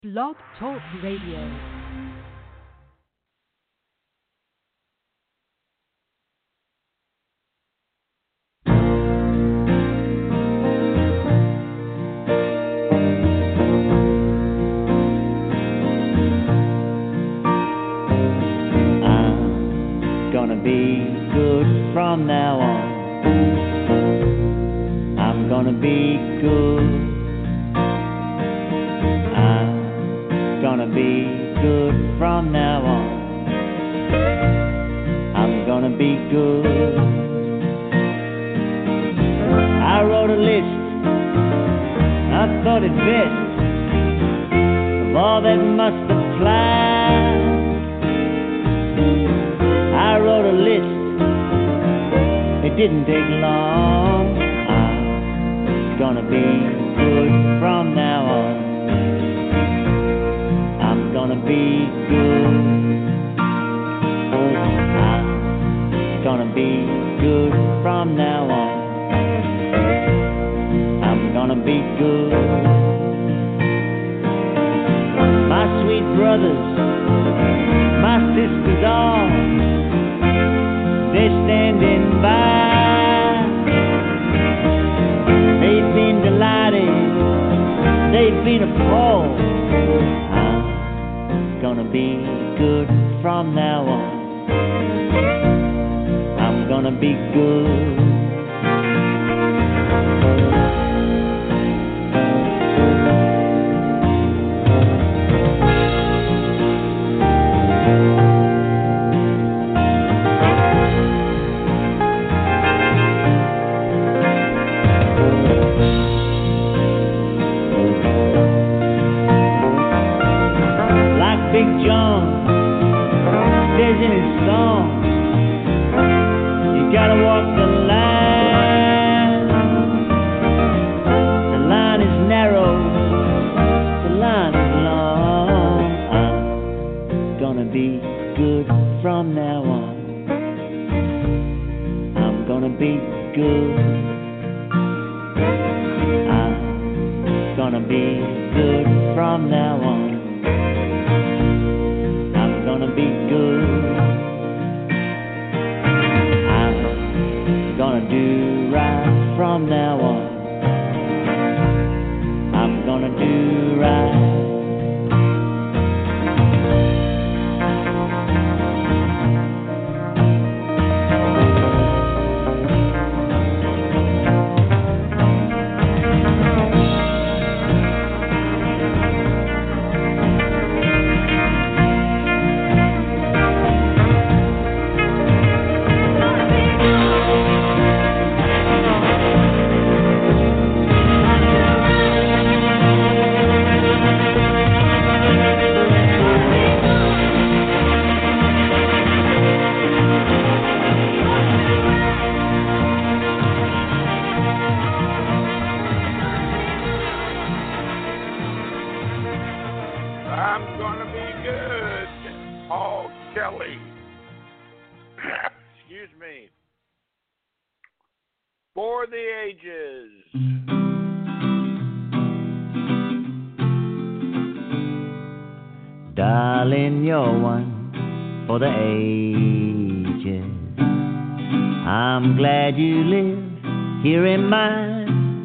Blog Talk Radio. Be good from now on. I'm gonna be good. I'm gonna be good from now on. I'm gonna be good. I wrote a list, I thought it best, of all that must apply. I wrote a list, it didn't take long. I'm gonna be good from now on. I'm gonna be good. I'm gonna be good from now on. I'm gonna be good. My sweet brothers, my sisters all, they're standing by. They've been delighted, they've been appalled. I'm gonna be good from now on. I'm gonna be good. Darling, you're one for the ages. I'm glad you live here in mine.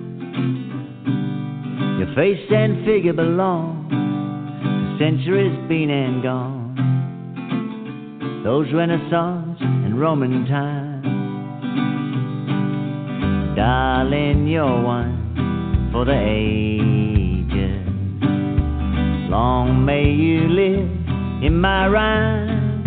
Your face and figure belong to centuries been and gone, those Renaissance and Roman times. Darling, you're one for the ages. Long may you live in my rhyme.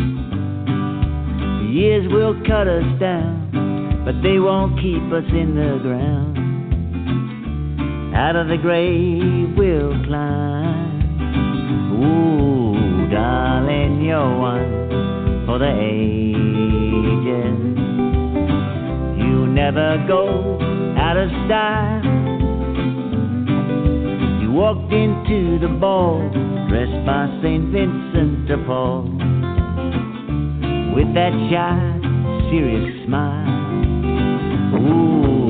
The years will cut us down, but they won't keep us in the ground. Out of the grave we'll climb. Ooh, darling, you're one for the ages. You never go out of style. You walked into the ball dressed by St. Vincent de Paul, with that shy, serious smile. Ooh.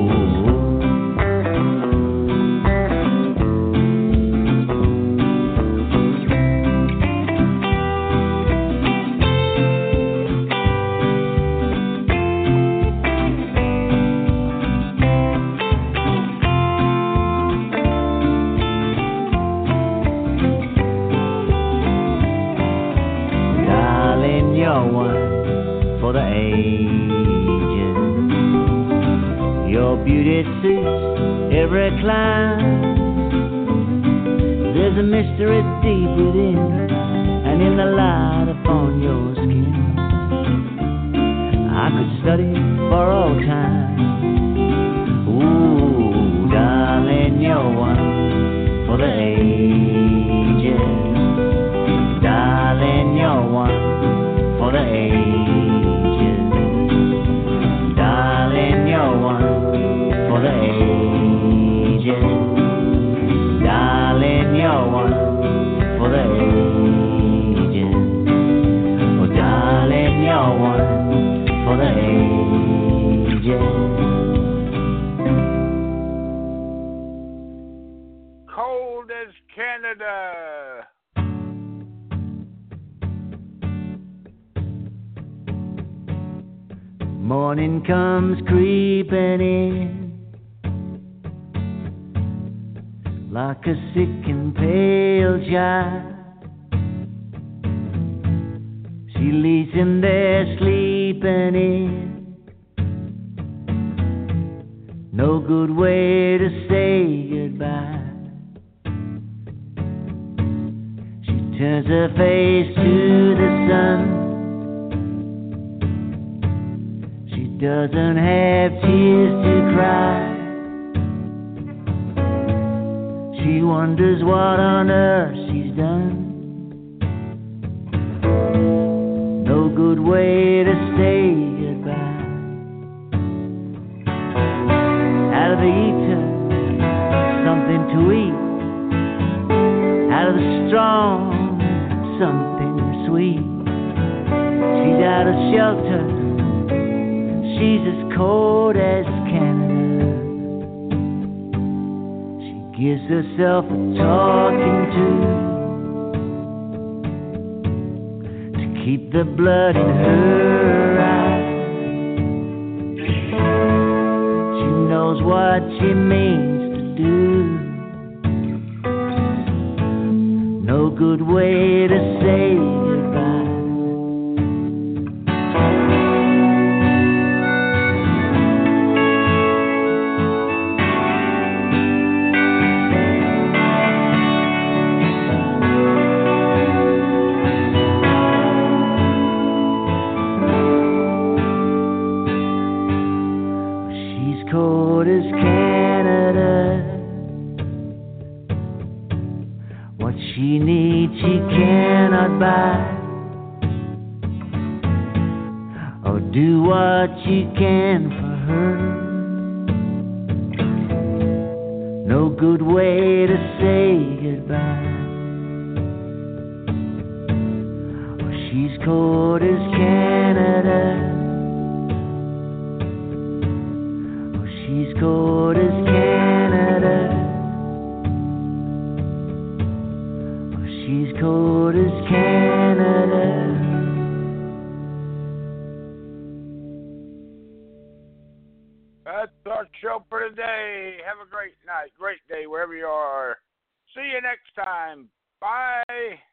you're one for the ages. Your beauty suits every clime. There's a mystery deep within, and in the light upon your skin, I could study for all time. Ooh, darling, you're one for the ages. Darling, you're one for the ages. Darling, you're one for the ages. Darling, you're one for the ages. Oh, darling, you're one for the ages. Cold as Canada. Morning comes creeping in like a sick and pale child. She leaves him there sleeping in. No good way to say goodbye. She turns her face to the sun. She doesn't have tears to cry. She wonders what on earth she's done. No good way to say goodbye. Out of the eater, something to eat. Out of the strong, something sweet. She's out of shelter. She's as cold as Canada. She gives herself a talking to keep the blood in her eyes. She knows what she means to do. No good way to say goodbye. Cold as Canada. What she needs she cannot buy, or do what you can for her. No good way to say goodbye. Oh, she's cold as Canada. She's cold as Canada. Oh, she's cold as Canada. That's our show for today. Have a great night, great day, wherever you are. See you next time. Bye.